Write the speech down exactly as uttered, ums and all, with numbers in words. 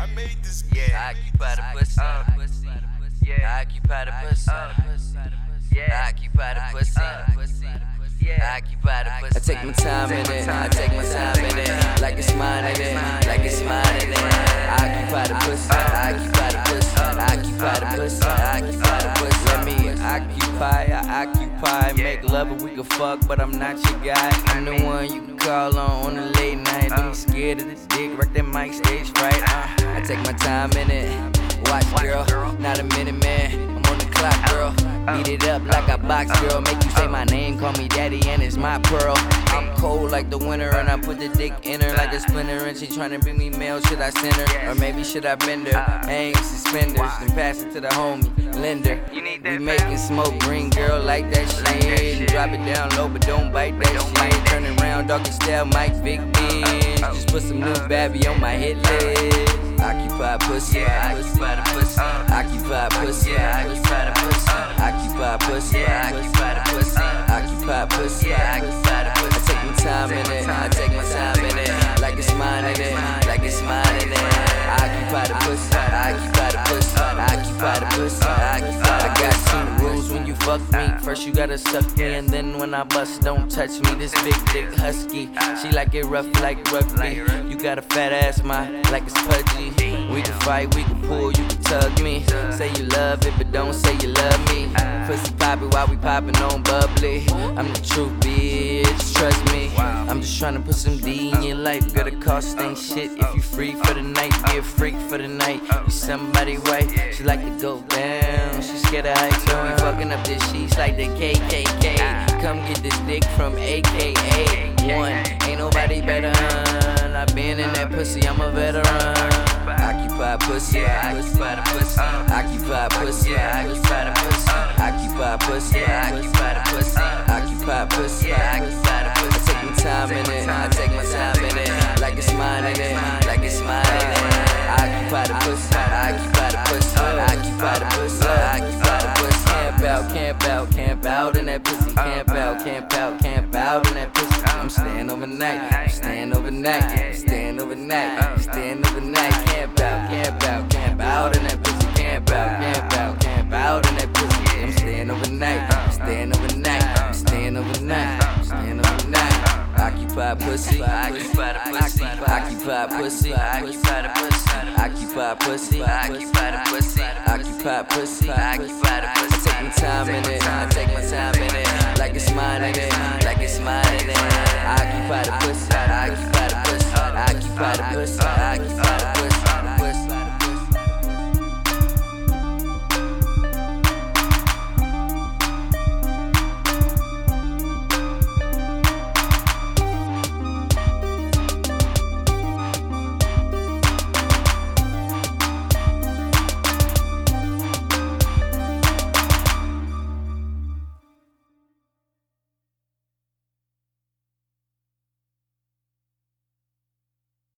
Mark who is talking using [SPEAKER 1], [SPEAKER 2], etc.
[SPEAKER 1] made this.
[SPEAKER 2] Yeah, occupy the pussy. Yeah, occupy the pussy. Yeah, occupy the pussy. Yeah, occupy the pussy. I take my time in it. I take my time in it. Like it's mine in it. Like it's mine in it. I occupy the pussy. I occupy the pussy. I occupy the pussy. I occupy the pussy. Let me occupy. I occupy. Make love and we can fuck, but I'm not your guy. I'm the one you can call on on the late night. Don't be scared of the dick. Rock that mic stage right. Uh, I take my time in it. Watch, girl, not a minute, man. I'm on the clock, girl. Beat it up like a box, girl. Make you say my name, call me daddy, and it's my pearl. I'm cold like the winter, and I put the dick in her like a splinter. And she tryna bring me mail, should I send her? Or maybe should I bend her? Hang suspenders, then pass it to the homie, Linder. We making smoke green, girl, like that shit. Drop it down low, but don't bite that shit. Turn around, doggy style, Mike Vick bitch. Just put some new babby on my hit list. Occupy pussy, occupy the pussy, occupy pussy, occupy the pussy, occupy pussy, occupy the pussy, occupy pussy, occupy the pussy. I take my time in it, I take my time in it, like it's mine in it, like it's mine in it. Occupy the pussy, occupy the pussy, occupy the pussy, occupy. I got two rules when you fuck me. First you gotta suck me, and then when I bust, don't touch me. This big dick husky, she like it rough like rugby. You got a fat ass, my like it's pudgy. We can fight, we can pull, you can tug me. Say you love it, but don't say you love me. Pussy poppin' while we poppin' on bubbly. I'm the truth, bitch, trust me. I'm just tryna put some D in your life. Gotta cost ain't shit if you free for the night. Be a freak for the night. You somebody white, she like to go down. She scared of heights, so we fucking up this sheets like the K K K. Come get this dick from A K A one. Ain't nobody better, hun. I been in that pussy, I'm a veteran. Occupy pussy, occupy the pussy, occupy pussy, occupy the pussy, occupy pussy, occupy the pussy, occupy pussy, occupy the pussy. I take my time in it, I take my time in it, like it's mine in it, like it's mine in it. Occupy the pussy, occupy the pussy, occupy the pussy, occupy the pussy. Camp out, camp out, camp out in that pussy, camp out, camp out, camp out in that pussy. I'm staying overnight, I'm staying overnight, I'm staying overnight, I'm staying overnight. Camp out, camp out, camp out in that pussy, camp out, camp out, camp out in that pussy. I'm staying overnight, I'm staying overnight, I'm staying overnight, I'm staying overnight. Occupy pussy, occupy the pussy, occupy pussy, occupy the pussy, occupy pussy, occupy the pussy, occupy pussy, occupy the pussy. I take my time in it, I take my time in it, like it's mine in it, like it's mine in it. Occupy the pussy, occupy the pussy, occupy the pussy, occupy.